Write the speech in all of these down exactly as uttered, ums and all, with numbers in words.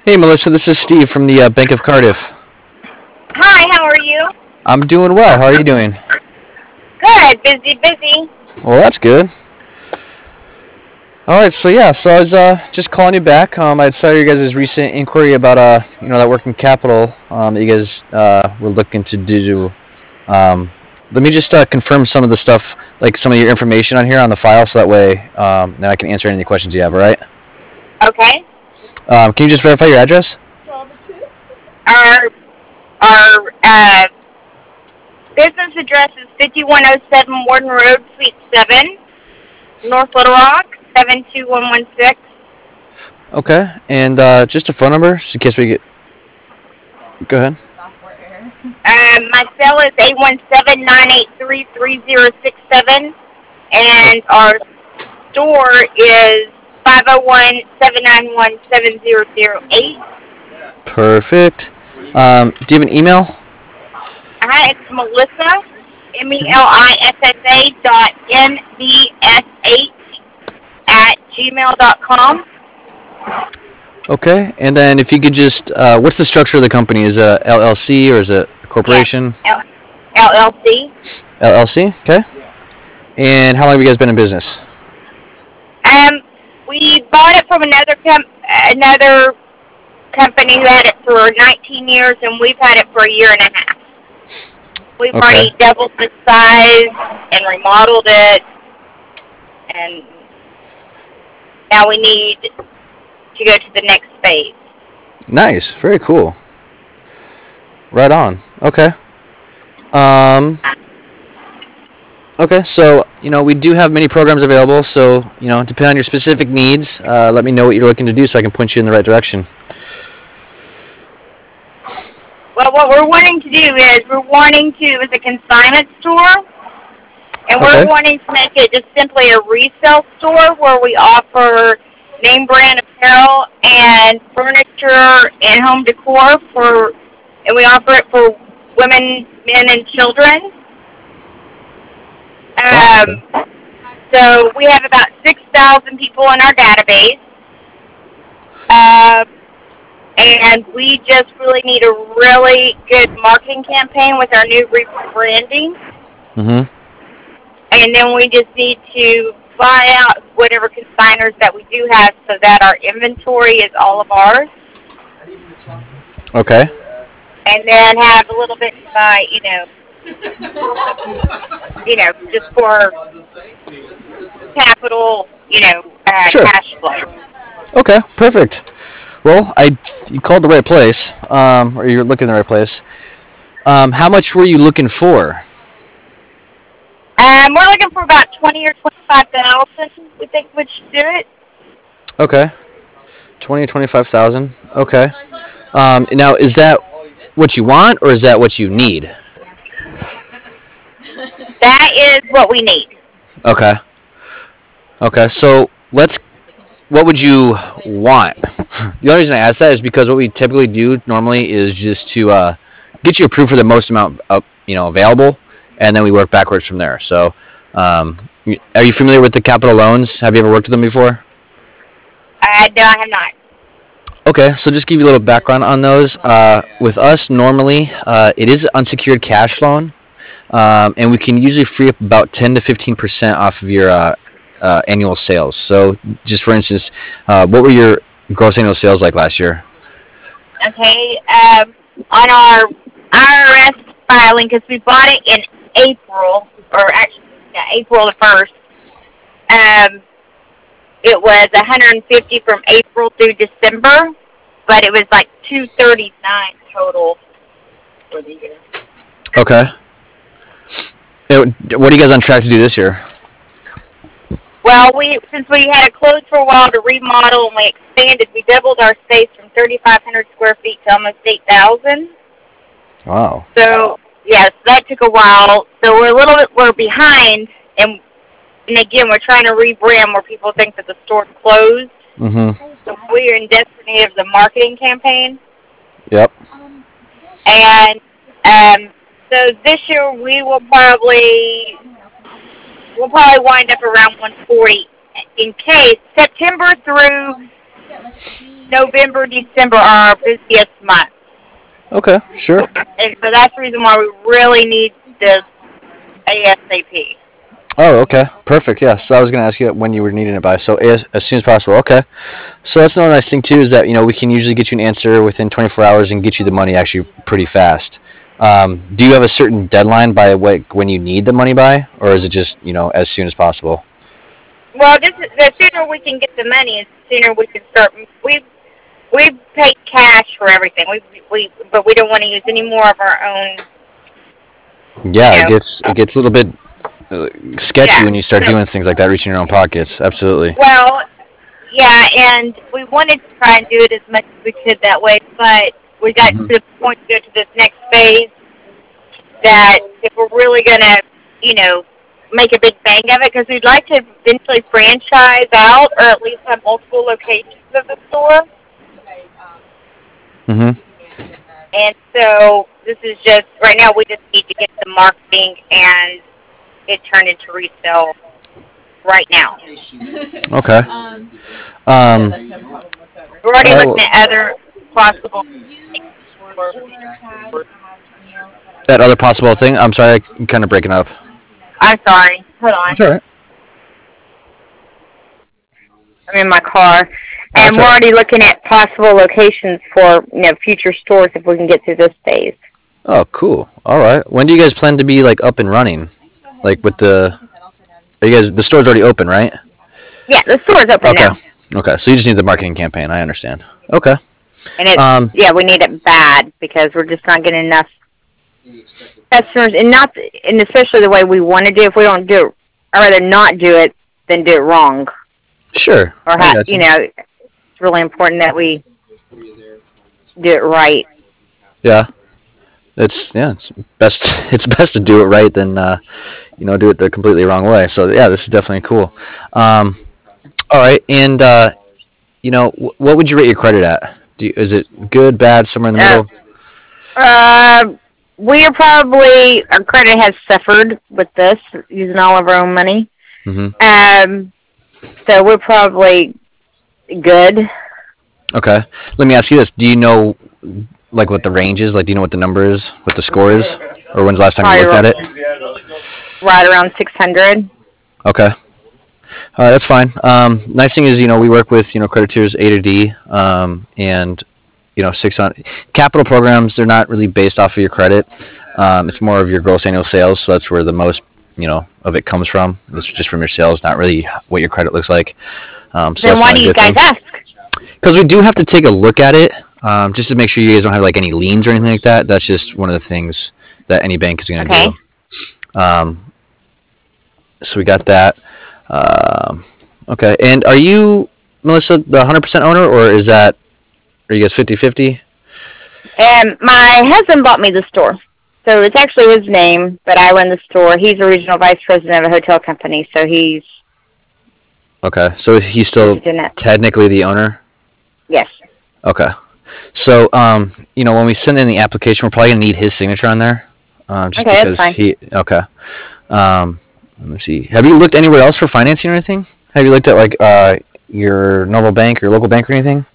Hey, Melissa, this is Steve from the uh, Bank of Cardiff. Hi, how are you? I'm doing well. How are you doing? Good, busy, busy. Well, that's good. All right, so yeah, so I was uh, just calling you back. Um, I saw your guys' recent inquiry about uh, you know, that working capital um, that you guys uh, were looking to do. Um, Let me just uh, confirm some of the stuff, like some of your information on here on the file, so that way um, then I can answer any questions you have. All right? Okay. Um, can you just verify your address? Our our uh, business address is fifty-one oh seven Warden Road, Suite seven, North Little Rock, seven two one one six. Okay, and uh, just a phone number, just in case we get. Go ahead. Um, my cell is eight one seven, nine eight three, three zero six seven, and our store is five oh one, seven nine one, seven zero zero eight. Perfect. Um, do you have an email? Hi, it's Melissa, M E L I S S A dot N B S H at gmail dot com. Okay, and then if you could just, uh, what's the structure of the company? Is it a L L C or is it a corporation? Yes, L- LLC. L L C, okay. And how long have you guys been in business? Um, we bought it from another com- another company who had it for nineteen years, and we've had it for a year and a half. We've Okay. already doubled the size and remodeled it, and now we need to go to the next phase. Nice, very cool. Right on. Okay. Um, okay, so, you know, we do have many programs available, so, you know, depending on your specific needs, uh, let me know what you're looking to do so I can point you in the right direction. Well, what we're wanting to do is we're wanting to, it's a consignment store, and we're Okay. wanting to make it just simply a resale store where we offer name brand apparel and furniture and home decor for, and we offer it for women, men, and children. Awesome. Um, so we have about six thousand people in our database. Uh, and we just really need a really good marketing campaign with our new rebranding. Mm-hmm. And then we just need to buy out whatever consigners that we do have so that our inventory is all of ours. Okay. And then have a little bit to buy, you know, you know, just for capital, you know, uh, Sure. cash flow. Okay, perfect. Well, I you called the right place, um, or you're looking in the right place. Um, how much were you looking for? Um, we're looking for about twenty or twenty-five thousand. We think we should do it. Okay, twenty or twenty-five thousand. Okay. Um, now, is that what you want, or is that what you need? That is what we need. Okay. Okay. So let's. What would you want? The only reason I ask that is because what we typically do normally is just to uh, get you approved for the most amount, of, you know, available, and then we work backwards from there. So, um, are you familiar with the capital loans? Have you ever worked with them before? Uh, no, I have not. Okay, so just give you a little background on those. Uh, with us, normally, uh, it is an unsecured cash loan, um, and we can usually free up about ten to fifteen percent off of your uh, uh, annual sales. So, just for instance, uh, what were your gross annual sales like last year? Okay. Um, on our I R S filing, because we bought it in April, or actually, yeah, April the first. Um, it was one hundred fifty from April through December, but it was like two thirty-nine total for the year. Okay. What are you guys on track to do this year? Well, we since we had it closed for a while to remodel and we expanded, we doubled our space from thirty-five hundred square feet to almost eight thousand. Wow. So yes, that took a while. So we're a little bit we're behind, and and again we're trying to rebrand where people think that the store's closed. Mm-hmm. So we're in desperate need of the marketing campaign. Yep. And um, so this year we will probably we'll probably wind up around one forty in case September through November, December are our busiest months. Okay, sure. And so that's the reason why we really need this ASAP. Oh, okay, perfect. Yeah, so I was gonna ask you when you were needing it by, so as, as soon as possible. Okay, so that's another nice thing too is that you know we can usually get you an answer within twenty-four hours and get you the money actually pretty fast. Um, do you have a certain deadline by what, when you need the money by, or is it just you know as soon as possible? Well, just the sooner we can get the money, the sooner we can start. We we pay cash for everything. We we but we don't want to use any more of our own. Yeah, You it know. gets it gets a little bit uh, sketchy Yeah. when you start So, doing things like that, reaching your own pockets. Absolutely. well, yeah, and we wanted to try and do it as much as we could that way, but we got to Hmm. the point to go to this next phase that if we're really gonna, you know, make a big bang of it, because we'd like to eventually franchise out or at least have multiple locations of the store. Hmm. And so this is just right now we just need to get the marketing and it turned into resale right now. Okay. Um. We're already All right. looking Well, at other possible things for that other possible thing. I'm sorry, I'm kind of breaking up. I'm sorry. Hold on. That's all right. I'm in my car. Oh, And that's we're all right. already looking at possible locations for, you know, future stores if we can get through this phase. Oh, cool. All right. When do you guys plan to be like up and running? Like with the, are you guys the store's already open, right? Yeah, the store's open Okay. now. Okay. So you just need the marketing campaign. I understand. Okay. And it's, Um. yeah, we need it bad because we're just not getting enough customers, and not, and especially the way we want to do it. If we don't do it, I'd rather not do it than do it wrong. Sure. Or, I ha- got you you. know, it's really important that we do it right. Yeah. It's yeah. It's best. It's best to do it right than uh, you know do it the completely wrong way. So yeah, this is definitely cool. Um. All right. And uh, you know, wh- what would you rate your credit at? Do you, is it good, bad, somewhere in the Uh, middle? uh, we are probably, our credit has suffered with this, using all of our own money. Hmm. Um, so we're probably good. Okay. Let me ask you this: do you know like what the range is? Like, do you know what the number is, what the score is, or when's the last time you Probably looked at it? right around six hundred. Okay. All right, that's fine. Um, nice thing is, you know, we work with you know credit tiers A to D, um, and you know six on capital programs. They're not really based off of your credit. Um, it's more of your gross annual sales. So that's where the most you know of it comes from. It's just from your sales, not really what your credit looks like. Um, so Then that's why not a do you good guys thing. ask? Because we do have to take a look at it, um, just to make sure you guys don't have like any liens or anything like that. That's just one of the things that any bank is going to Okay. do. Um, so we got that. Um, okay, and are you Melissa the one hundred percent owner, or is that are you guys fifty-fifty? And my husband bought me the store. So it's actually his name, but I run the store. He's a regional vice president of a hotel company, so he's Okay, so he's he's still doing that. technically the owner. Yes. Okay, so um, you know when we send in the application, we're probably gonna need his signature on there, um, just Okay, that's because fine. he. Okay. Um, let me see. Have you looked anywhere else for financing or anything? Have you looked at like uh, your normal bank or local bank or anything?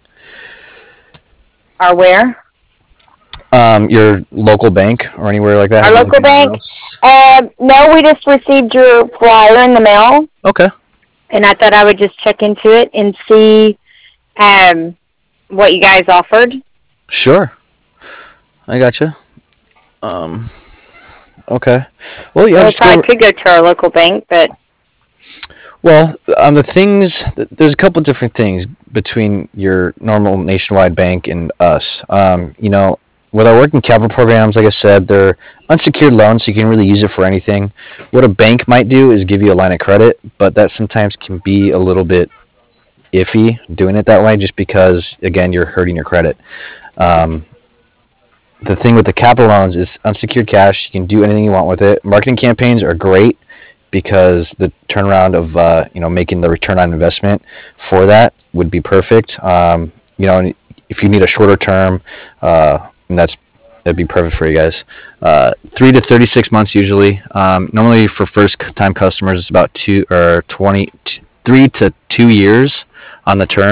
Our where? Um, your local bank or anywhere like that? Our Have you looked local anywhere bank? else? Uh, no, we just received your flyer in the mail, Okay. and I thought I would just check into it and see um, what you guys offered. Sure. I gotcha. Um, okay. Well, yeah, Well, we just go. probably could go to our local bank, but Well, um, the things, there's a couple different things between your normal nationwide bank and us. Um, you know, with our working capital programs, like I said, they're unsecured loans, so you can really use it for anything. What a bank might do is give you a line of credit, but that sometimes can be a little bit iffy doing it that way just because, again, you're hurting your credit. Um, the thing with the capital loans is unsecured cash. You can do anything you want with it. Marketing campaigns are great because the turnaround of uh, you know making the return on investment for that would be perfect. Um, you know, if you need a shorter term, uh, and that's that'd be perfect for you guys. Uh, three to thirty-six months usually. Um, normally for first-time customers, it's about two or twenty, three to two years on the terms,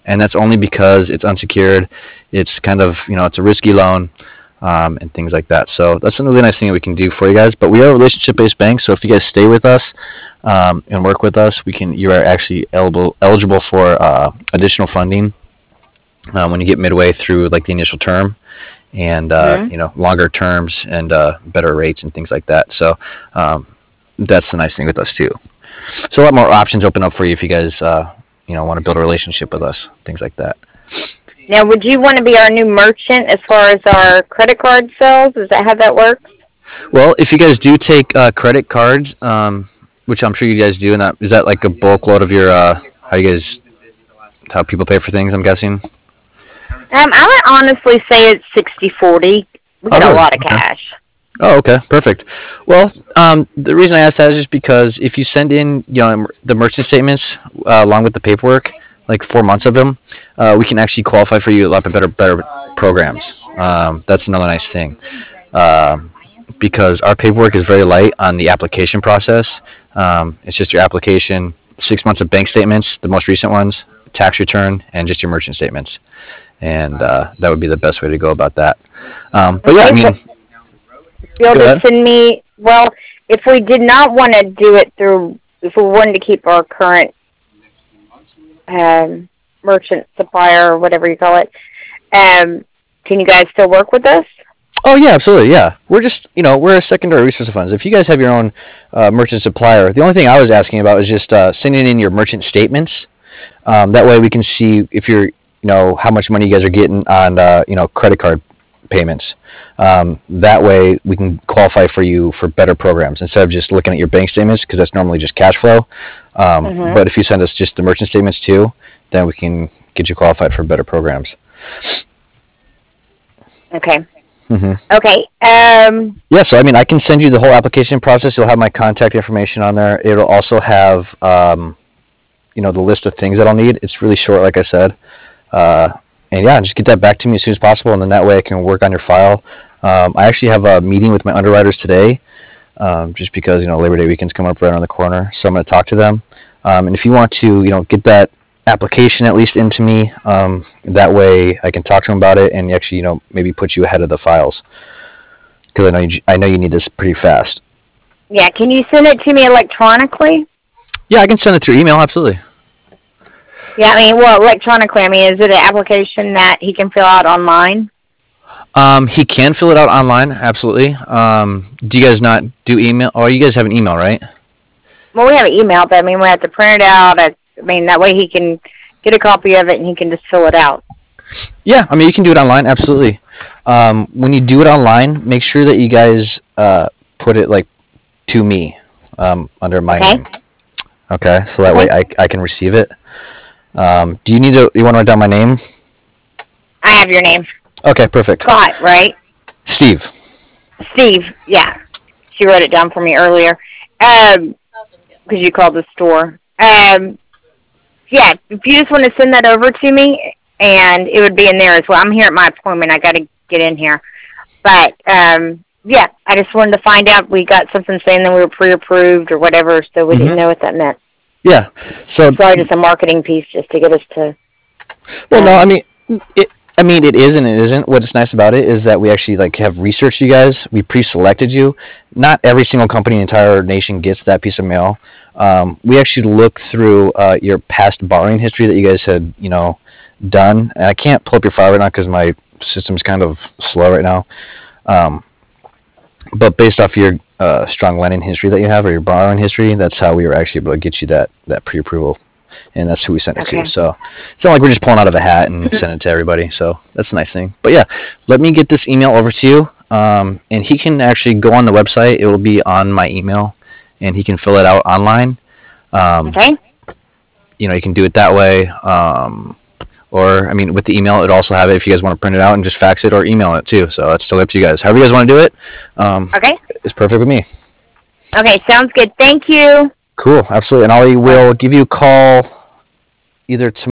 and that's only because it's unsecured. It's kind of, you know, it's a risky loan, um, and things like that. So that's another nice thing that we can do for you guys. But we are a relationship-based bank, so if you guys stay with us um, and work with us, we can. You are actually eligible eligible for uh, additional funding uh, when you get midway through like the initial term, and uh, Mhm. you know, longer terms and uh, better rates and things like that. So um, that's the nice thing with us too. So a lot more options open up for you if you guys uh, you know, want to build a relationship with us, things like that. Now, would you want to be our new merchant as far as our credit card sales? Is that how that works? Well, if you guys do take uh, credit cards, um, which I'm sure you guys do, and that is that like a bulk load of your uh, how you guys how people pay for things, I'm guessing. Um, I would honestly say it's sixty forty. We Oh, got a really? lot of Okay. cash. Oh, okay, perfect. Well, um, the reason I asked that is just because if you send in, you know, the merchant statements uh, along with the paperwork, like four months of them, uh, we can actually qualify for you a lot better, better programs. Um, that's another nice thing, um, because our paperwork is very light on the application process. Um, it's just your application, six months of bank statements, the most recent ones, tax return, and just your merchant statements, and uh, that would be the best way to go about that. Um, but yeah, I Okay, so mean, you'll go just ahead. send me, well, if we did not want to do it through, if we wanted to keep our current um, merchant supplier or whatever you call it, um, can you guys still work with us? Oh yeah, absolutely. Yeah, we're just, you know, we're a secondary resource of funds. If you guys have your own uh, merchant supplier, the only thing I was asking about is just uh, sending in your merchant statements. Um, that way we can see if you're, you know, how much money you guys are getting on, uh, you know, credit card payments. Um, that way we can qualify for you for better programs instead of just looking at your bank statements, because that's normally just cash flow. Um, Mm-hmm. but if you send us just the merchant statements too, then we can get you qualified for better programs. Okay. hmm Okay. Um, Yeah, so I mean, I can send you the whole application process. You'll have my contact information on there. It'll also have, um, you know, the list of things that I'll need. It's really short, like I said. Uh, and yeah, just get that back to me as soon as possible, and then that way I can work on your file. Um, I actually have a meeting with my underwriters today, um, just because, you know, Labor Day weekend's coming up right around the corner. So I'm going to talk to them. Um, and if you want to, you know, get that application at least into me, um, that way I can talk to them about it and actually, you know, maybe put you ahead of the files, because I know you, I know you need this pretty fast. yeah, can you send it to me electronically? Yeah, I can send it through email. Absolutely. Yeah, I mean, well, electronically, I mean, is it an application that he can fill out online? Um, he can fill it out online. Absolutely. Um, do you guys not do email? Oh, you guys have an email, right? Well, we have an email, but I mean, we have to print it out. I, I mean, that way he can get a copy of it and he can just fill it out. Yeah, I mean, you can do it online. Absolutely. Um, when you do it online, make sure that you guys uh, put it like to me, um, under my Okay? name. Okay, so that way Okay. I, I can receive it. Um, do you need to? You want to write down my name? I have your name. Okay, perfect. Scott, right? Steve. Steve, yeah. She wrote it down for me earlier. Um, because you called the store. Um, yeah, if you just want to send that over to me, and it would be in there as well. I'm here at my appointment. I got to get in here. But, um, yeah, I just wanted to find out. We got something saying that we were pre-approved or whatever, so we Mhm. didn't know what that meant. Yeah. So It's probably just a marketing piece just to get us to... Well, no, um, I mean, it. I mean, it is and it isn't. What's nice about it is that we actually like have researched you guys. We pre-selected you. Not every single company in the entire nation gets that piece of mail. Um, we actually look through uh, your past borrowing history that you guys had, you know, done. And I can't pull up your file right now because my system's kind of slow right now. Um, but based off your uh, strong lending history that you have, or your borrowing history, that's how we were actually able to get you that that pre-approval, and that's who we sent it Okay. to. So it's not like we're just pulling out of a hat and sending it to everybody. So that's a nice thing. But yeah, let me get this email over to you, um, and he can actually go on the website. It will be on my email, and he can fill it out online. Um, okay? you know, you can do it that way. Um, or, I mean, with the email, it also have it if you guys want to print it out and just fax it or email it too. So it's still up to you guys. However you guys want to do it, um, Okay? it's perfect with me. Okay, sounds good. Thank you. Cool, absolutely. And I will give you a call either tomorrow